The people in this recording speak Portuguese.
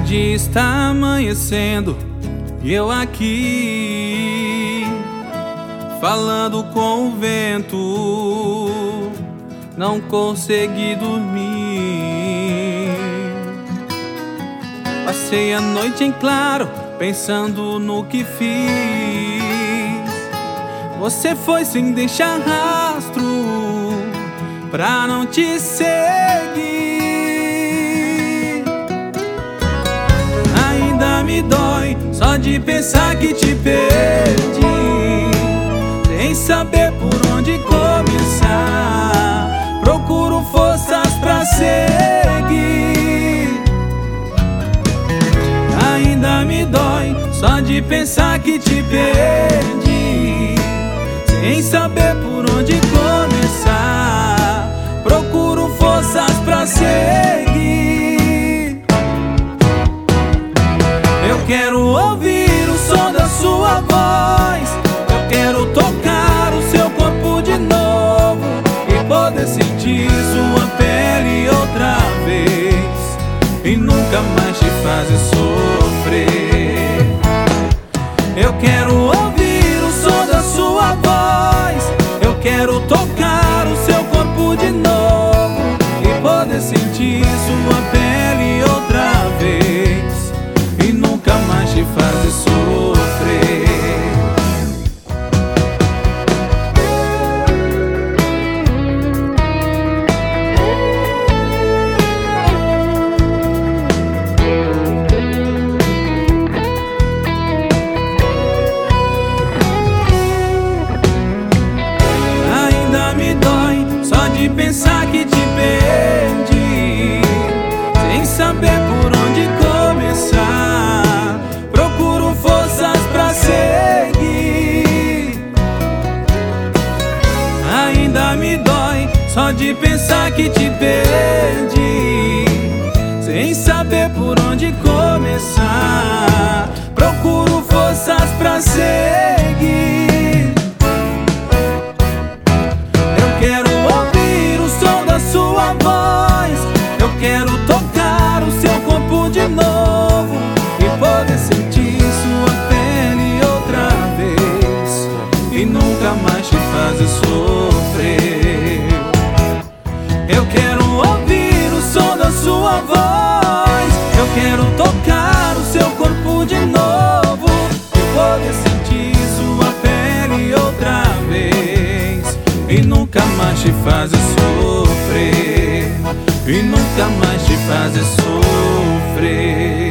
dia está amanhecendo e eu aqui falando com o vento, não consegui dormir. Passei a noite em claro pensando no que fiz. Você foi sem deixar rastro pra não te seguir. Ainda me dói só de pensar que te perdi, sem saber por onde começar. Procuro forças pra seguir. Ainda me dói só de pensar que te perdi, sem saber por onde começar. Procuro forças pra seguir. Eu quero ouvir o som da sua voz, eu quero tocar o seu corpo de novo e poder sentir sua pele outra vez e nunca mais te fazer sofrer. Eu quero ouvir o som da sua voz, eu quero tocar o seu corpo de novo e poder sentir sua pele outra vez e nunca mais te fazer sofrer. Pensar que te perdi, sem saber por onde começar. Procuro forças pra seguir. Ainda me dói só de pensar que te perdi, sem saber por onde começar. Procuro forças pra seguir. Eu quero sua voz, eu quero tocar o seu corpo de novo e poder sentir sua pele outra vez e nunca mais te fazer sofrer. Eu quero ouvir o som da sua voz, eu quero tocar o seu corpo de novo e poder sentir sua pele outra vez e nunca mais te fazer sofrer, e nunca mais te fazer sofrer.